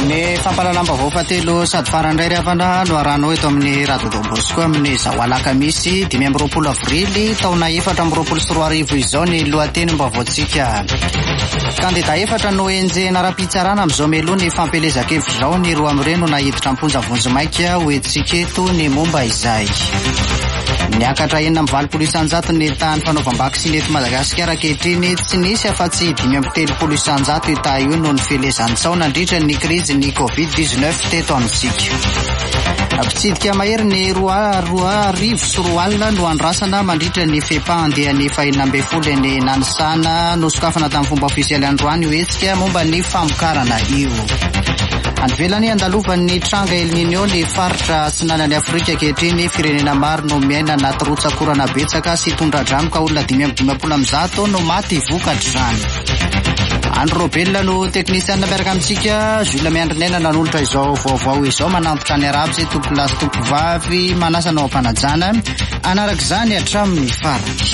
Ny fampalalam-baovao fatelo sady farandray ry havana no arahana eto amin'ny Radio Don Bosco amin'ny zao alakamisy 5 avrily taona 2024 izao ny lohateny-baovaontsika. Kandida 4 no enjehana ara-pitsarana amin'izao meloa ny fampelezan-kevitra izao ny roa amin'ireny no nahiditra am-ponja vonjimaika hoentsika eto ny momba izay. Niakatra 9.20 isanjato ny tany fanaovam-baka sy neto Madagasikara ankehitriny tsy nisy afa-tsy 5.30 isanjato ita io noho ny fielezan-tsao nandritra ny krizy ny Covid-19 teto amintsika. Mpitsidika mahery ny roa arivo sy roa alina no andrasana mandritra ny fepa-andehan'ny 240 ny nanisana no sokafana tamin'ny fomba ofisialy androany hoetsika momba ny famokarana io. Anvelany andalovan'ny tranga El Niño ny faritra atsinanan'ny Afrika ankehitriny firenena maro no miaina anaty rotsakorana betsaka sy tondra-drano ka olona 5 no maty vokatr'izany. Andro Robella no teknisianina miaraka amintsika, Jules Miandrinena nanolotra izao vaovao izao manampotra ny arabo sy tompolasy tompovavy manasana ao am-panajana anarak'izany hatramin'ny farany.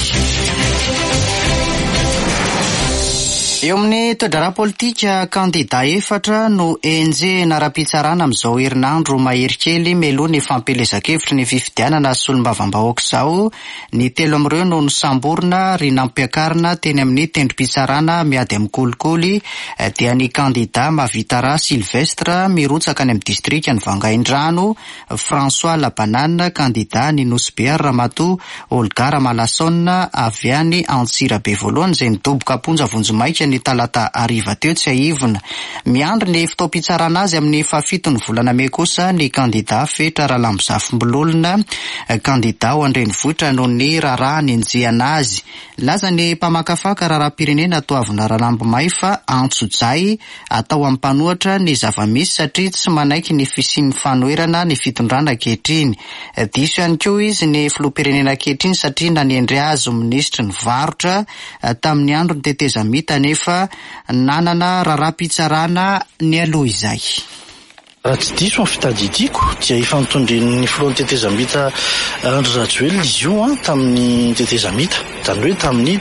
Eo amin'ny toedrara politika kandida 4 no enjehana ara-pitsarana amin'izao herinandro mahery kely meloa ny fampelezan-kevitra ny fifidianana solombavam-bahoaka izao. Ny 3 amin'ireo no nisamborina ry nampiakarina teny amin'ny tendrom-pitsarana miady amin'ny kolikoly dia ny kandida Mavitara Silvestre mirotsaka any amin'ny distrika ny Vangaindrano, François Labanane kandida ny Nosbe Ramatoa, Olga Malasona avy any Antsirabe voalohany izay nidoboka am-ponja vonjimaika ny talata ariva teo tsy ahivona. Miandry ny fitaom-pitsarana azy amin'ny 7 ny volana May kosa ny kandida Fetra Ralambizafibololona, kandida ho an-drenivohitra no ny raharaha enjehana azy. Laza ny mpamakafaka raharaham-pirenena toavina Ralambimahy fa antsojay atao amin'ny mpanohatra ny zava-misy satria tsy manaiky ny fisian'ny fanoherana ny fitondrana ankehitriny. Diso ihany koa izy ny filoham-pirenena ankehitriny satria nanendry azy minisitry ny varotra tamin'ny andro ny tetezamita nefa nanana raharaham-pitsarana ny aloha izay. Raha tsy diso ny fitadidiako dia efa nitondren'ny filohan'ny tetezamita Andry Rajoelina izy io tamin'ny tetezamita, zany hoe tamin'ny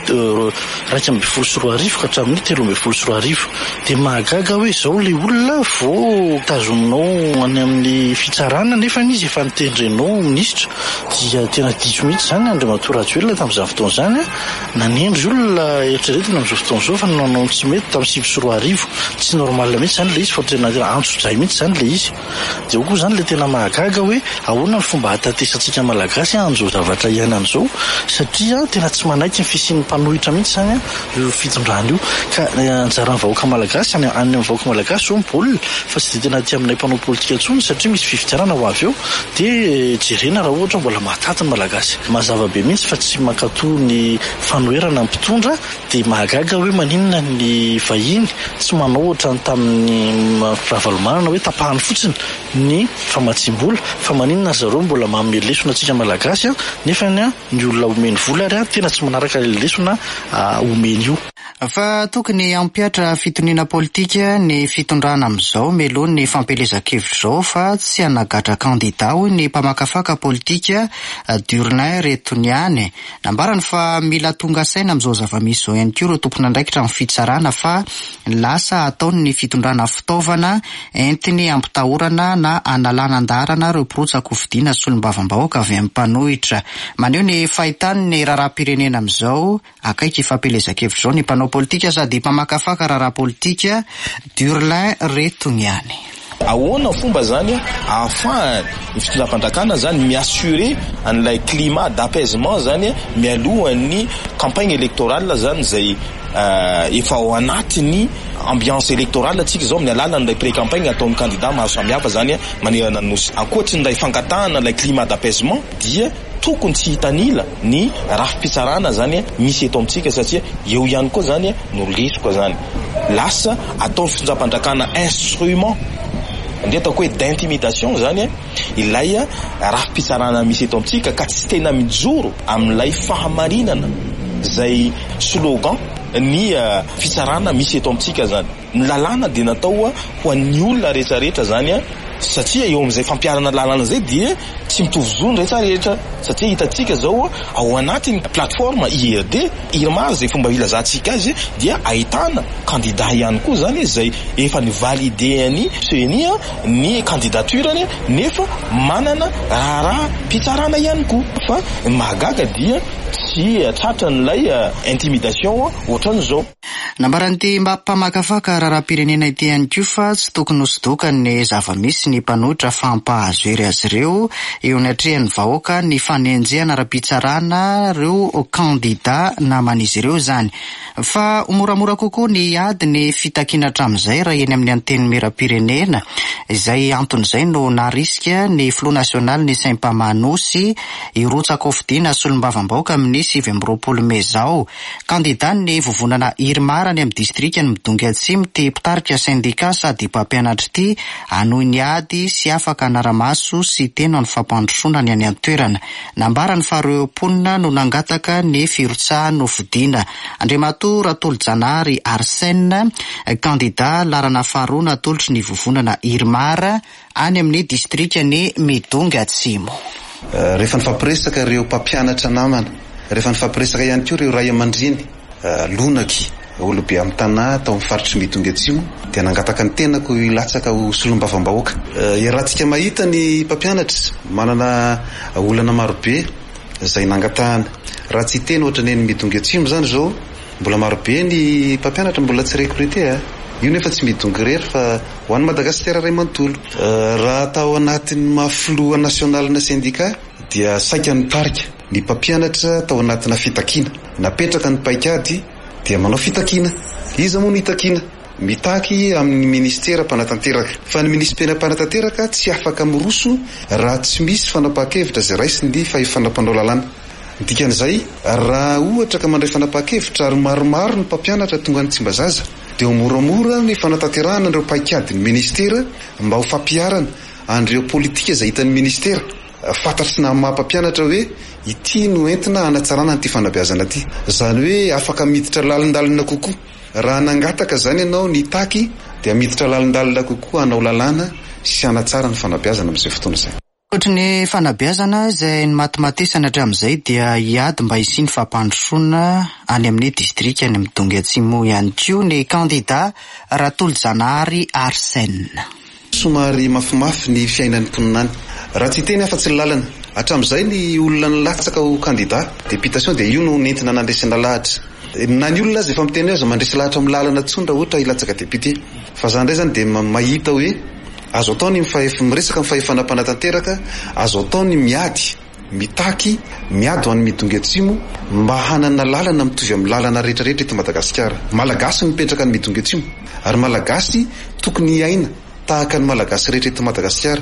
2.24 ka hatramin'ny 3.24 dia mahagaga hoe izao le olona vao tazoninao any amin'ny fitsarana nefa izy efa nitendrenao minisitra. Dia tena diso mihitsy zany Andriamatoa Rajoelina tamin'izany fotoana izany nanendry olona eritreretina amin'izao fotoana izao fa nanao tsy mety tamin'ny 7.24 tsy normal mihitsy zany le izy fa tena antsojay mihitsy zany le izy. Dia koa zany le tena mahagaga hoe ahoana ny fomba hatatesantsika malagasy an'izao zavatra iainan'izao satria tena tsy manaiky ny fisian'ny mpanohitra mihitsy zany io fitondrana io. Ka anjaran'ny vahoaka malagasy any amin'ny vahoaka malagasy zao mibaolina fa tsy dia tena aty aminay mpanao politika intsony satria misy fifidianana ho avy eo dia jerena raha ohatra mbola mahataty ny malagasy. Mazava be mihitsy fa tsy mankatoa ny fanoherana ny mpitondra dia mahagaga hoe maninona ny vahiny tsy manao ohatra ny tamin'ny ravalomanana hoe tapahany fotsiny ny famatsim-bola fa maninona zareo mbola manome lesona antsika malagasy nefa ny olona omeny vola ary tena tsy manaraka le lesona omeny io. Fa tokony ampiatra fitoniana politika ny fitondrana amin'izao meloa ny fampelezan-kevitra izao fa tsy hanagatra kandida hoy ny mpamakafaka politika Durlin Retoniany. Nambarany fa mila tonga saina amin'izao zava-misy izao ihany koa ireo tompon'andraikitra amin'ny fitsarana fa lasa ataony ny fitondrana fitaovana entiny ampitahorana na analana andarana ireo mpirotsaka hovidiana solombavam-bahoaka avy amin'ny mpanohitra. Maneho ny fahitany ny raharaham-pirenena amin'izao akaiky fampelezan-kevitra izao ny mpanao politika sady mpamakafaka raharaha politika Durlin Retoniany. Ahoana fomba zany afahany ny fitondram-pandrakana zany miassurer an'ilay climat d'apaisement zany mialohan'ny campagne électorale zany zay efa ao anatiny ambiance électorale atsika zao amin'ny alalan'ilay pré-campagne ataon'ny candidat maro samihafa zany manerana ny nosy. Ankoatrin'ilay fangatahana ilay climat d'apaisement dia tokony tsy hitanila ny rafi-pitsarana zany misy eto amintsika satria eo ihany koa zany no risiko zany lasa ataon'ny fitondram-pandrakana instrument ndre ataoko hoe d'intimidation zany ilay rafi-pitsarana misy eto amintsika ka tsy tena mijoro amin'ilay fahamarinana zay slogan ny fitsarana misy eto amintsika zany. Ny lalàna dia natao ho an'ny olona rehetrarehetra zany satria eo amin'izay fampiarana lalàna zay dia tsy mitovy zony rehetrarehetra satria hitantsika zao ao anatin'ny plateforme IRD IRMAR zay fomba ilazantsika azy dia ahitana candidat ihany koa zany izay efa nivalideny CNI ny candidaturany nefa manana raha pitsarana ihany koa fa mahagaga dia tsy tratra n'ilay intimidation ohatran'izao. Nambaran'ity mpamakafaka raharam-pirenena ity ihany koa fa tsy tokony hosodokany ny zava-misy ny mpanohitra fampahazo hery azy ireo eo anatrehan'ny vahoaka ny fanenjehana ara-pitsarana ireo kandida naman'izy ireo zany. Fa moramora kokoa ny ady ny fitakiana hatramin'izay raha eny amin'ny anteny miram-pirenena. Izay anton'izay no nariska ny Front National ny Saint-Pamanosy irotsaka ofidiana solombavam-bahoaka amin'ny 7 Mey zao. Kandida ny vovonana IRMAR any amin'ny distrikany Midongy Atsimo ty mpitarika sindika sady mpampianatra ity anohy ny ady sy afaka anaramaso sy tena ny fampandrosoana ny any an-toerana. Nambarany fa ireo mponina no nangataka ny firotsahan'ny ofidiana. Andriamatoa Ratolo-Janahary Arsène, kandida larana faharoa natolotry ny vovonana IRMAR any amin'ny distrikany Midongy Atsimo. Rehefa nifampiresaka ireo mpampianatra namana, rehefa nifampiresaka ihany koa ireo ray aman-dreny, lonaky olobe amin'ny tanà tao amin'ny faritry Midongy Atsimo dia nangataka ny tenako ilatsaka ho solombavam-bahoaka. Iarahantsika mahita ny mpampianatra manana olana marobe izay nangatahana. Raha tsy teny ohatra ny Midongy Atsimo zany zao mbola marobe ny mpampianatra mbola tsy recruté io nefa tsy midongy rery fa ho an'ny Madagasikara ray manontolo. Raha tao anatin'ny mafloa nasionalina sindika dia saika nitarika ny mpampianatra tao anatina fitakiana, napetraka ny paikady dia manao fitakiana. Iza moa ny itakina? Mitaky amin'ny ministera mpanatanteraka. Fa ny ministera mpanatanteraka tsy afaka miroso raha tsy misy fanapahan-kevitra zay raisiny ny fahefanam-panao lalàna. Dikan'izay, raha ohatra ka mandray fanapahan-kevitra ary maromaro ny mpampianatra tonga ny tsy mba zaza dia moramora ny fanatanterahana ireo paikadin'ny ministera mba ho fampiarana an'ireo politika izay hitan'ny ministera. Fantatry na maha-mpampianatra hoe ity no entina hanatsarana an'ity fanabeazana ity. Zany hoe afaka miditra lalindalina kokoa. Raha nangataka zany ianao ny taky dia miditra lalindalina kokoa hanao lalàna sy hanatsara ny fanabeazana amin'izay fotoana izay. Ohatra ny fanabeazana izay ny matimatesana hatramin'izay dia hiady mba hisiany fampandrosoana any amin'ny distrikany Midongy Atsimo ihany koa ny kandida Ratolo-Janahary Arsène. Somary mafimafy ny fiainan'ny mponinany. Raha tsy teny afa-tsy lalana. Hatramin'izay ny olona nilatsaka ho kandida députation dia io no nentina nandresina lahatra. Na ny olona azy efa miteny azy mandresy lahatra amin'ny lalana tsondra ohatra hilatsaka député. Fa zany indray zany dia mahita hoe azo atao ny miresaka amin'ny fahefanam-panatanteraka, azo atao ny miady, mitaky, miady ho an'ny Midongy Atsimo mba hanana lalana mitovy amin'ny lalana rehetrarehetra eto Madagasikara. Malagasy mipetraka ny Midongy Atsimo ary malagasy tokony hiaina tahaka ny malagasy rehetra eto Madagasikara.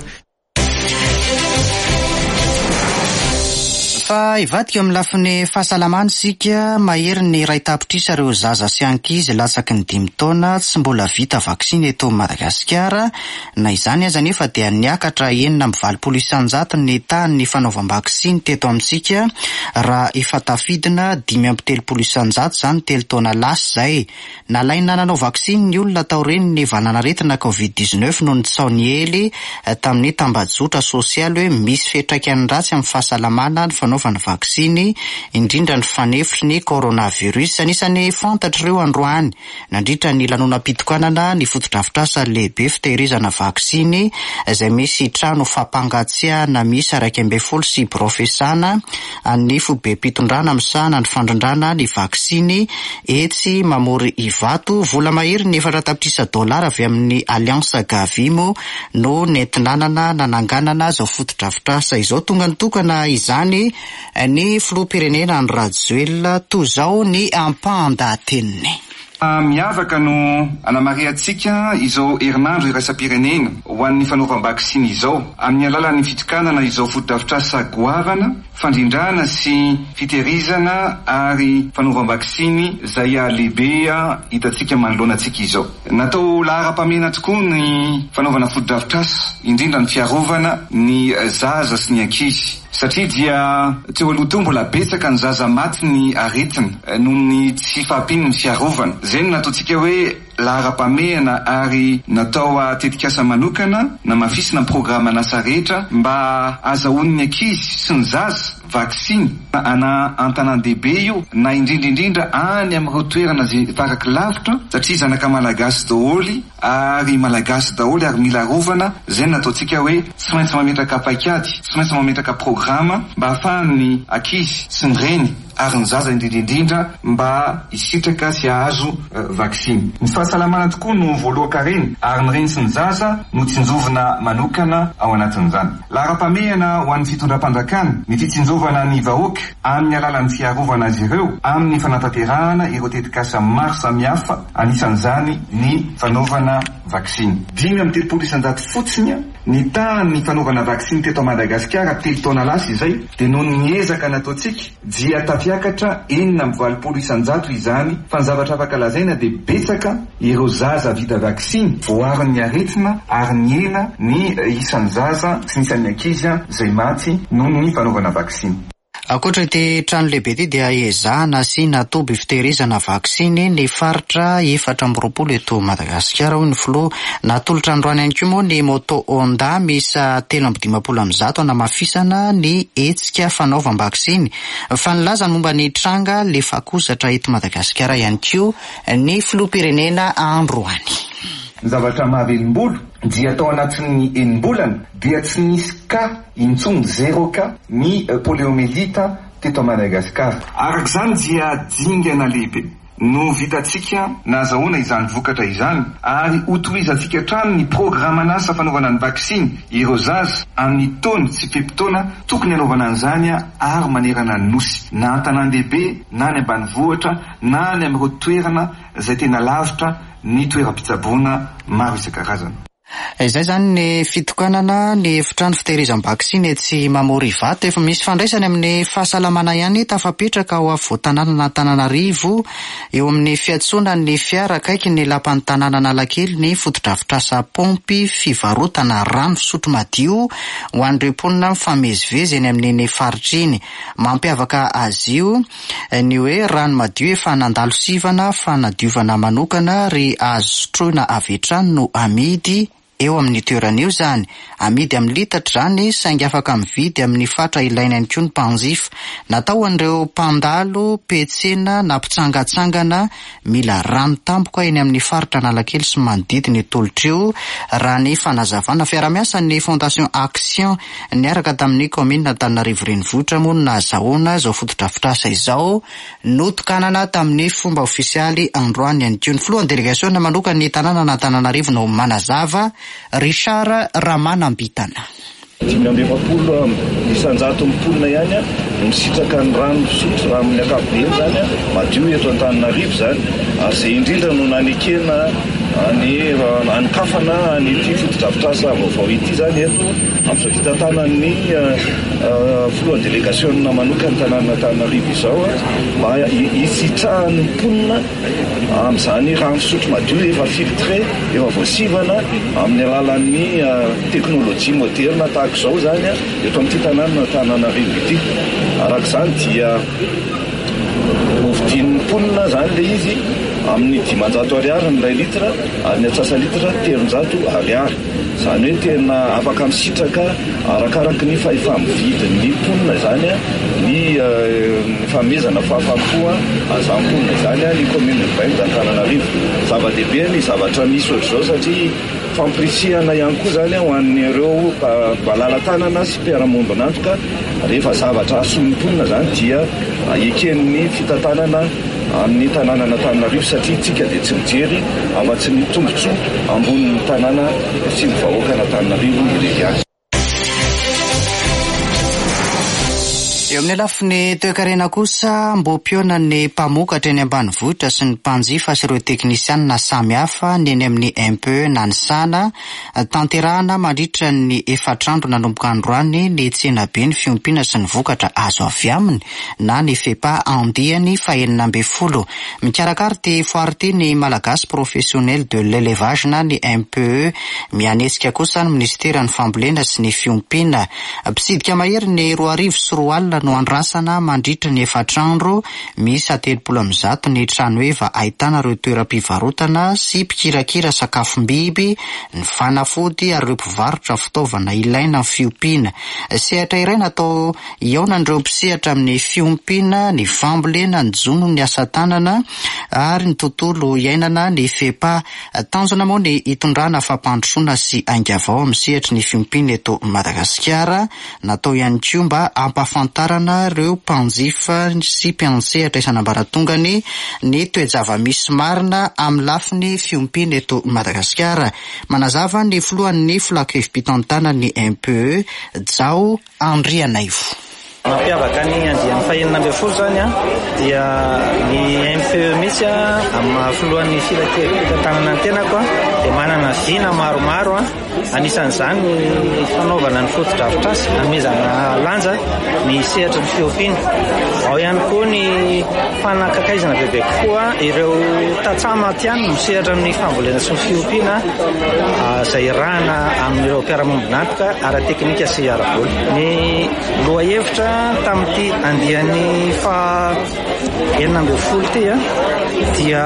Fa ivadika amin'ny lafiny fahasalamana sika mahery ny ray tapitrisa ireo zaza sy ankizy latsaky ny 5 taona tsy mbola vita vaksiny eto Madagasikara. Na izany aza nefa dia niakatra 9.9 isanjato ny tany fanaovam-baksiny teto amintsika raha efa tafidina 5.3 isanjato zany 3 taona lasa zay. Nalaina nanao vaksiny ny olona tao reny ny vananaretina COVID-19 noho ny tsaony ely tamin'ny tambajotra sosialy hoe misy fiantraikany ratsy amin'ny fahasalamana ny fanaovana vaksiny indrindra ny fanefitry ny coronavirus. Anisany fantatry ireo androany nandritra ny lanonam-pitokanana ny fotodrafitrasa lehibe fitehirizana vaksiny izay misy trano fampangatsiahana misy 12 sy profesana ny fobe mpitondrana misahana ny fandrindrana ny vaksiny etsy mamory ivato. Vola mahery ny $400 avy amin'ny Alliance Gavimo no nentinanana nananganana zao fotodrafitrasa izao. Tonga nitokana izany ny filoham-pirenena ny Rajoelina toy izao ny ampandateniny. Miavaka no anamariantsika izao herinandro iraisam-pirenena ho an'ny fanaovam-baksiny izao amin'ny alalan'ny fitokanana izao fotodrafitrasa goavana, fandrindrana sy fitehirizana ary fanaovam-baksiny izay lehibe hitantsika manoloana antsika izao. Natao lahara-pamena tokoa ny fanaovana fotodrafitrasa indrindra ny fiarovana ny zaza sy ny ankizy. Satria dia teo aloha teo mbola betsaka ny zaza maty ny aretina noho ny tsy fahampiany ny fiarovana. Zay no nataontsika hoe lahara-pamehana ary natao tetikasa manokana na mafisina programa nasa rehetra mba azahoan'ny ankizy sy ny zaza vaksiny ana an-tanan-dehibe io na indrindraindrindra any amin'ireo toerana zay faraky lavitra satria zanaka malagasy daholy ary malagasy daholy ary mila rovana zay nataontsika hoe tsy maintsy mametraka paikady tsy maintsy mametraka programa mba ahafahan'ny ankizy sy ny reny ary ny zaza indrindraindrindra mba hisitraka sy ahazo vaksiny. Ny fahasalamana tokoa no voaloaka reny ary ny reny sy ny zaza no tsinjovana manokana ao anatin'izany. Lahara-pamehana ho an'ny fitondram-panjakana ny fitsinjovana ny vahoaka amin'ny alalan'ny fiarovana azy ireo amin'ny fanatanterahana ireo tetikasa maro samihafa, anisan'izany ny fanaovana vaksiny. 5.3% fotsiny ny tahan'ny fanaovana vaksiny teto Madagasikara 3 taona lasa izay dia noho ny ezaka nataontsika dia tafiakatra 4.7% izany fa ny zavatra afaka lazaina dia betsaka ireo zaza vita vaksiny voarin'ny aretina ary ny ela ny isan'ny zaza sy nisan'ny ankizy izay maty noho ny fanaovana vaksiny. Akoatra ity trano lehibe ity dia ezahana sy natoby fitehirizana vaksiny ny faritra 4 eto Madagasikara hoy ny filoha natolotra androany ihany koa moa ny moto Honda misa 3.5% namafisana ny hetsika fanaovam-baksiny fa nilaza momba ny tranga le fakozatra eto Madagasikara ihany koa ny filoham-pirenena androany. Ny zavatra mahavelom-bolo dia atao anatin'ny enim-bolana dia tsy nisy ka intsony 0 ka ny poliomelita teto Madagasikara. Arak'izany dia dingana lehibe no vitantsika nazahoana izany vokatra izany ary otorizantsika trano ny programa nasa fanaovana ny vaksiny ireo zaza amin'ny taona sy pepitaona tokony anaovana an'izany ary manerana ny nosy na an-tanan-dehibe na any ambanivohitra na any amin'ireo toerana izay tena lavitra ny toeram-pitsaboana maro isan-karazana. Izay zany ny fitokanana ny efitrano fitehirizam-baksiny etsy Mamorivata efa misy fandraisany amin'ny fahasalamana ihany tafapetraka ao avotanana Antananarivo eo amin'ny fiatsonan'ny fiara akaiky ny lapan'ny tanàna Analakely ny fotodrafitrasa pompy fivarotana rano fisotro madio ho an'ireo mponina mifamezivezy eny amin'ny faritra iny. Mampiavaka azy io ny hoe rano madio efa nandalo sivana fa nadiovana manokana ry azo sotroina avy hatrany no amidy eo amin'ny toeran'io zany. Amidy amin'ny litatra zany saingy afaka mividy amin'ny fatra ilaina ihany koa ny mpanjifa. Natao an'ireo mpandalo, petsena na mpitsangatsangana mila rano tampoka eny amin'ny faritra Analakely sy manodidina tolotra io raha ny fanazavana fiara-miasa ny Fondation Action niaraka tamin'ny commune Antananarivo renivohitra moa nazahoana izao fotodrafitrasa izao notokanana tamin'ny fomba ofisialy androany ihany koa. Ny filohan'ny délégation manokana ny tanàna Antananarivo no manazava Richard Ramanambitana. 520 isanjato mponina ihany misitraka ny rano fisotro raha amin'ny ankapobeny zany madio eto Antananarivo zany izay indrindra no nanekena anikafana nyity fotodrafitrasa vaovao ity zany eto amin'izao fitantanan'ny filohan'ny délégation manokana tanàna Antananarivo izao mba hisitrahan'ny mponina amin'izany rano fisotro madio efa filtré efa voasivana amin'ny alalan'ny teknôlôjia moderna tahaka izao zany eto amin'ity tanàna Antananarivo ity. Arak'izany dia hovidin'ny mponina zany le izy amin'ny 500 ariary ny 1 litra ary ny atsasalitra 300 ariary. Zany hoe tena afaka misitraka arakaraky ny fahefa-mividin'ny mponina zany ny famezana fahafaham-po azam-ponina zany ny commune urbaine d'Antananarivo. Zava-dehibe ny zavatra misy ohatr'izao satria fampirisihana ihany koa zany ho an'ireo mbalala-tanana sy mpiara-mondon'antoka rehefa zavatra ason'ny mponina zany dia eken'ny fitantanana amin'ny tanàna Antananarivo satria tsika dia tsy mijery afa-tsy ny tombotsoa ambonin'ny tanàna sy ny vahoaka Antananarivo irery azy. Eo amin'ny lafiny toe-karena kosa mbo-piona ny mpamokatra eny ambanivohitra sy ny mpanjifa sy ireo teknisianina samy hafa ny eny amin'ny MPE na ny SANA tanterahana mandritra ny efatrandro nanomboka androany ny tsenabe ny fiompiana sy ny vokatra azo avy aminy na ny fepa andihany fahenina 40. Mikarakara ty foary ty ny malagasy professionnel de l'élevage na ny MPE mianesika kosa ny ministera ny fambolena sy ny fiompiana. Mpisidika mahery ny 2 arivo sy 4 alina ala no andrasana mandritra ny efatrandro, misy 30 ny trano eva ahitana ireo toeram-pivarotana sy mpikirakira sakafom-biby, ny fanafody ary ireo mpivarotra fitaovana ilaina amin'ny fiompiana. Sehatra iray natao iaona ireo mpisehatra amin'ny fiompiana, ny fambolena, ny jono, ny asa tanana ary ny tontolo iainana ny fepa. Tanjona moa ny hitondrana fampandrosoana sy aingavao amin'ny sehatry ny fiompiana eto Madagasikara. Natao ihany koa mba ampahafantarana ireo mpanjifa sy mpiansehatra isan'ambaratongany ny toe-java-misy marina amin'ny lafiny fiompiana eto Madagasikara. Manazava ny filohan'ny filakevim-pitantana ny MPE Jao Andrianaivo. Mampiavaka ny andian'ny fahenina ambin'ny folo zany dia ny MPE misy amin'ny filohan'ny filakevim-pitantanana ny tenako dia manana vina maromaro. Anisan'izany ny fanaovana ny foto-drafitr'asa, hanomezana lanja ny sehatra ny fiompiana. Ao ihany koa ny fanakakaizana bebe kokoa ireo tatsama tiany misehatra amin'ny fambolena sy ny fiompiana izay rahana amin'ireo mpiara-mombonantoka ara-teknika sy ara-boly. Ny lohahevitra tamin'ity andian'ny fahenina ambin'ny folo ity dia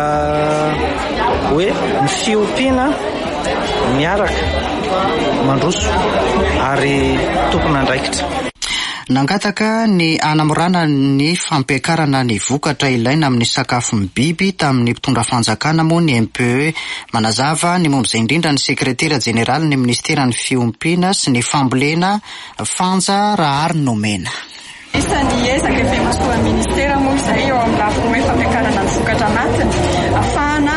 hoe ny fiompiana miaraka mandroso ary tokony andraikitra. Nangataka ny anamorana ny fampiakarana ny vokatra ilaina amin'ny sakafom-biby tamin'ny mpitondra fanjakana moa ny MPE. Manazava ny momba izay indrindra ny sekretera jeneraly ny ministeran'ny fiompiana sy ny fambolena Fanja Rahary Nomena. Isan'ny ezaka efa masoan'ny ministera moa izay eo amin'ny lafiny hoe fampiakarana ny vokatra anatiny, ahafahana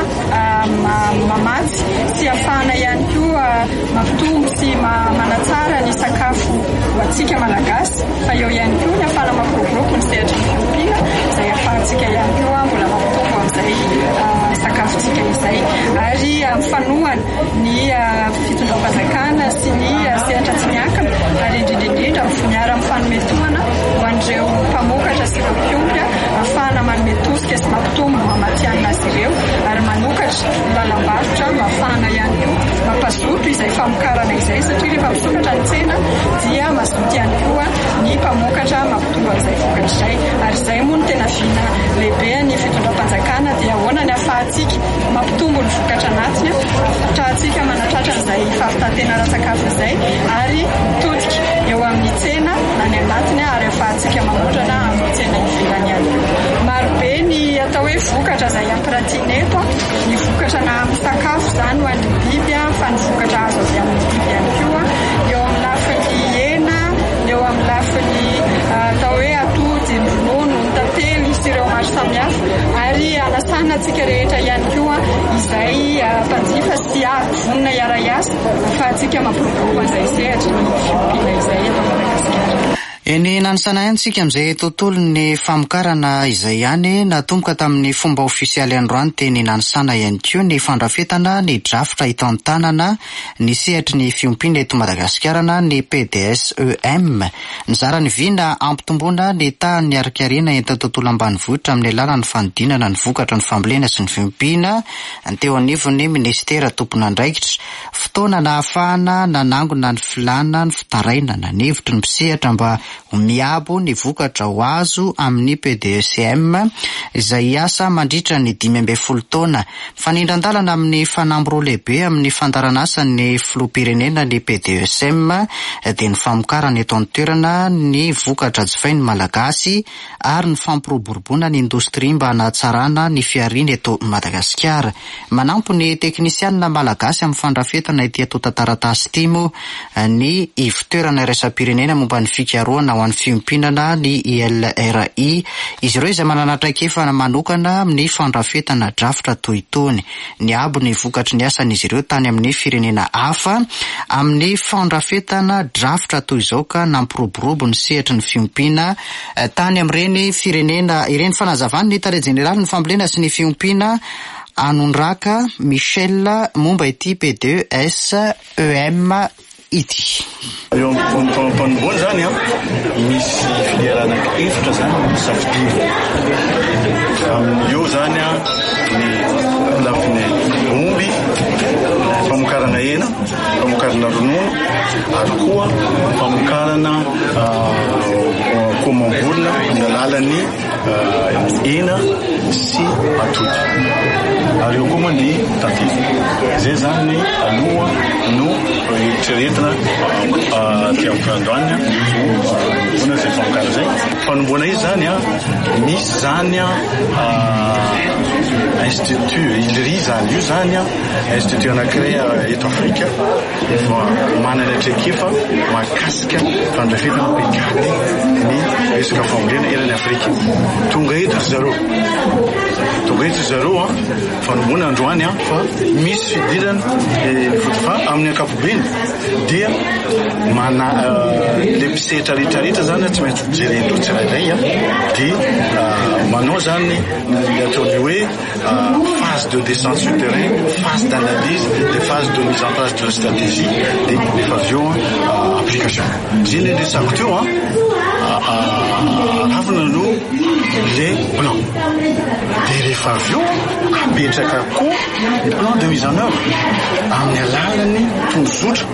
mamatsy sy ahafahana ihany koa mampitombo sy manatsara ny sakafo antsika malagasy. Fa eo ihany koa ny ahafahana mampiroborobo ny sehatra ny fiompiana izay ahafahantsika ihany koa mbola mampitombo amin'izay sakafontsika izay, ary fanohana ny fitondram-panjakana sy ny sehatra tsy miankina, ary indrindra miara-mifanometoana ho an'ireo mpamokatra sy ireo mpiompy ahafahana manome tosika sy mampitombo mamatianina azy ireo, ary manokatra lalam-barotra ahafahana ihany koa mampazoto izay famokarana izay, satria rehefa misokatra ny tsena dia mazoto ihany koa ny mpamokatra mampitombo an'izay vokatra izay. Ary izay moa no tena vina lehibe ny fitondram-panjakana dia ahoana ny ahafahantsika mampitombo ny vokatra anatiny, ahafahantsika manatratra izay fahavitantena ara-tsakafo izay, ary mitodika eo amin'ny tsena na ny anatiny, ary ahafahantsika mamotrana amin'ny tsena ivelany ihany koa. Marobe ny atao hoe vokatra izay ampiratiana eto, ny vokatra na amin'ny sakafo izany ho an'ny biby, fa ny vokatra azo avy amin'ny biby ihany koa, eo amin'ny lafiny hena, eo amin'ny lafiny atao hoe atody, ny ronono, ny tantely sy ireo maro samihafa, ary anasana antsika rehetra ihany koa izay mpanjifa sy vonona iara-iasa ahafahantsika mampiroborobo an'izay sehatra ny fiompiana izay eto Madagasikara. Eny nanisana ihany tsika amin'izay tontolo ny famokarana izay ihany natomboka tamin'ny fomba ofisialy androany teny nanisana ihany koa ny fandrafetana ny drafitra hitantanana ny sehatry ny fiompiana eto Madagasikara ny PDSEM. Nizara ny vina ampitomboana ny tahan'ny arikariana entin'ny tontolo ambanivohitra amin'ny alalan'ny fanodinana ny vokatra ny fambolena sy ny fiompiana. Teo anivon'ny ministera tompona andraikitra fotoana na ahafahana nanangona ny filana ny fitarainana ny hevitry ny mpisehatra mba miabo ny vokatra ho azo amin'ny PDSM izay asa mandritra ny 12 taona. Fanindran-dalana amin'ny fanambo lehibe amin'ny fandaranasa ny filoham-pirenena ny PDSM dia ny famokarana eto an-toerana ny vokatra jifainy malagasy ary ny fampiroboroboana ny indostria mba hanatsarana ny fiariana eto Madagasikara. Manampo ny teknisianina malagasy amin'ny fandrafetana ity ato tantaratasy ity moa ny ivon-toerana iraisam-pirenena momba ny fikaroana ho an'ny fiompianana ny ILRI. Izy ireo izay manana traikefa manokana amin'ny fandrafetana drafitra toy itony. Ny abo ny vokatry ny asan'izy ireo tany amin'ny firenena hafa amin'ny fandrafetana drafitra toy izao ka nampiroborobo ny sehatry ny fiompiana tany amin'ireny firenena ireny. Fanazavany ny tare jeneraly ny fambolena sy ny fiompiana Anondraka Michel momba ity PDSEM ity. Eo am-panomboana zany misy filiera efatra zany safidiana. Eo zany ny lafiny omby, famokarana hena, famokarana ronono, ary koa famokarana komambola amin'ny alalany hena sy atody. Ary eo koa moa ny tantely. Zay zany ny aloha no eritreretina ty amin'ny fandoania ona zay famokara zay. Fanomboana izy zany misy zany institut ILRI zany io zany institut anankiray eto Afrika efa manana traikefa mahakasika fandrafetana pekady ny resaka fambolena eran'ny Afrika. Tonga eto zareo fanomboana androany fa misy fidirana fa amin'ny ankapobeny dia mana le mpisetra rehetrarehetra zany tsy maintsy jerendreo tsirairay dia manao zany ataony hoe phase de descente sur terrain, phase d'analyse, des phases de mise en place de stratégie, des phases application. J'ai les desacteurs ravina no le plan. Dia rehefa avy eo apetraka koa ny plan de mise en œuvre amin'ny alalany tondrozotra.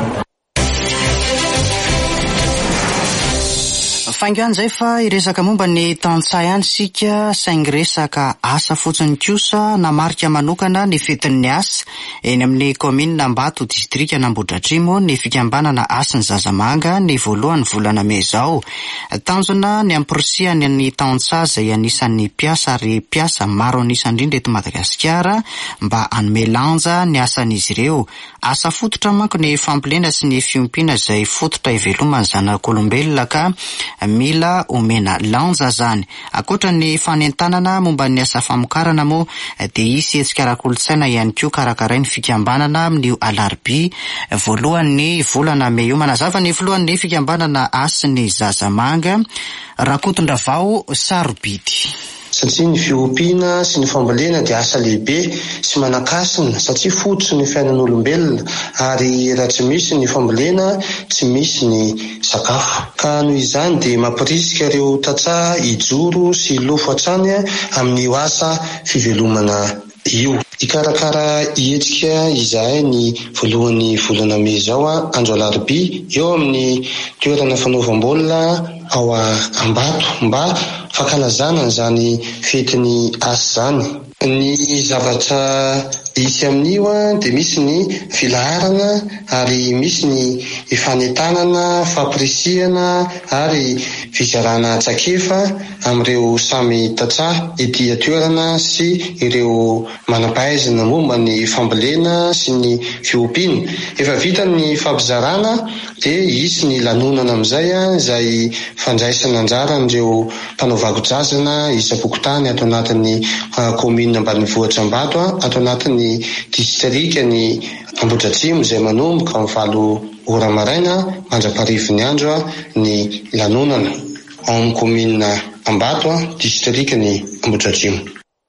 Faingo zay fa iresaka momba ny tantsaha ihany sika saingy resaka asa fotsiny kosa namarika manokana ny fetin'ny asa eny amin'ny commune Ambato district Ambohidratrimo ny fikambanana asan'ny Zazamanga ny voalohany volana May zao. Tanjona ny ampirisihany ny tantsaha izay anisan'ny mpiasa ary mpiasa maro anisan'ny indrindra eto Madagasikara mba hanome lanja ny asan'izy ireo. Asa fototra manko ny fambolena sy ny fiompiana izay fototra ivelomany zanak'olombelona ka mila omena lanja zany. Akoatra ny fanentanana momba ny asa famokarana moa dia isy hetsikara-kolontsaina ihany koa karakaray ny fikambanana amin'io alarobia voalohan'ny volana May io. Manazava ny voalohan'ny fikambanana asan'ny Zazamanga Rakotondravao Sarobidy. Satria ny fiompiana sy ny fambolena dia asa lehibe sy manan-kasina satria fototsy ny fiainan'olombelona ary raha tsy misy ny fambolena tsy misy ny sakafo. Ka noho izany dia mampirisika ireo tantsaha hijoro sy lofo hatrany amin'io asa fivelomana io. Ikarakara hetsika izahay ny voalohan'ny volana May zao andro alarobia eo amin'ny toerana fanaovam-baolina ao Ambato mba fankalazana izany fetiny asa zany. Ny zavatra hisy amin'io dia misy ny filaharana ary misy ny fanentanana, fampirisihana ary fizarana tsakefa amin'ireo samy tantsaha ety toerana sy ireo manam-pahaizana momba ny fambolena sy ny fiompiana. Efa vita ny fampizarana dia hisy ny lanonana amin'izay izay fandraisana anjara ireo mpanao vakodrazana isa-pokotany ato anatin'ny commune ambanivohitra Ambato ato anatin'ny distrika ny Ambohidratrimo izay manomboka amin'ny 8 ora maraina mandra-parivo ny andro ny lanonana ao amin'ny commune Ambato distrika ny Ambohidratrimo.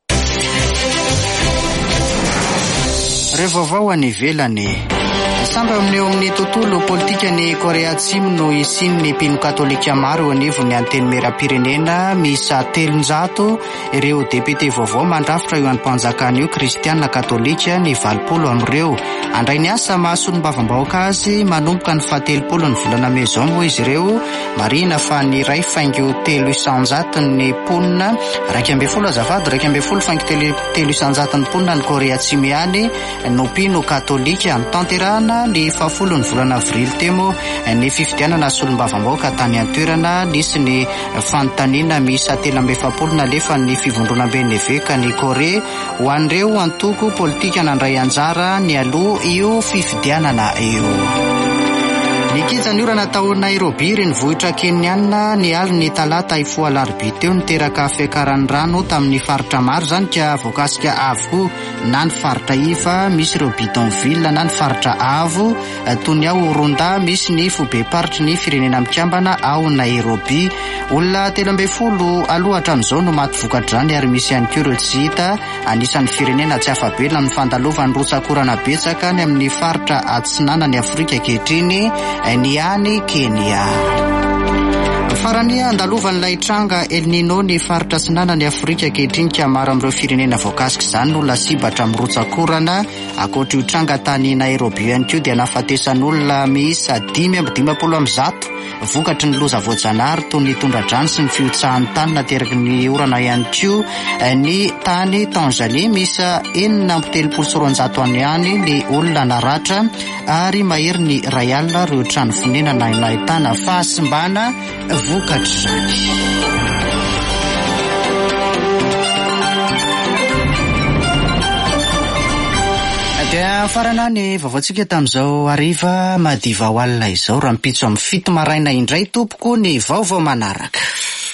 Rehefa vao any ivelany samby amin'eo amin'ny tontolo politika ny Korea Atsimo no isin'ny mpino katolika maro anivo ny anteny mera-pirenena misa 300 ireo depute vaovao mandrafitra io any-mpanjakana io kristiana katolika ny 20 amin'ireo. Andray ny asa mahasolombavambahoaka azy manomboka ny 17 ny volana May zao moa izy ireo. Marina fa ny ray faingo 300 ny ponina 12 azafady 12 faingo 300 ny ponina ny Korea Atsimo ihany no mpino katolika ny tanterana ny 10 ny volana avrily temo ny fifidianana solombavambahoaka tany an-toerana nisy ny fanontaniana misa 770 nalefa ny fivondronam-be neveka ny Korea ho an'ireo antoko politika nandray anjara ny aloha io fifidianana io. Ny kitsany orana tao Nairobi ny vohitra Keniana ny aliny talata ifoa alarobia teo niteraka fiakaran'ny rano tamin'ny faritra maro zany ka voakasika avo na ny faritra ifa misy ireo bidonville na ny faritra avo tony ao Ronda misy ny fobe paritry ny firenena mikambana ao Nairobi. Olona 12 alohatra amin'izao no maty vokatra zany ary misy ihany koa ireo tsy hita anisan'ny firenena tsy afabela amin'ny fandalovany rotsakorana betsaka ny amin'ny faritra atsinana ny Afrika ankehitriny ny any Kenya. Farany andalovan'ilay tranga El Nino ny faritra sinana ny Afrika ankehitriny ka maro amin'ireo firenena voakasika izany no lasibatra amin'ny rotsakorana. Ankoatra io tranga tany Nairobi ihany koa dia nahafatesan'olona miisa 520 vokatry ny loza voajanahary toy ny tondra-drano sy ny fiotsahan'ny tany nateraky ny orana ihany koa ny tany Tanzania misy 4,700 any ny olona naratra ary mahery ny ray alina ireo trano fonenana nahitana fahasimbana vokatra izany. Dia farana ny vaovaontsika tamin'izao hariva madiva ho alina izao raha mipitso amin'ny 7 maraina indray tompoko ny vaovao manaraka.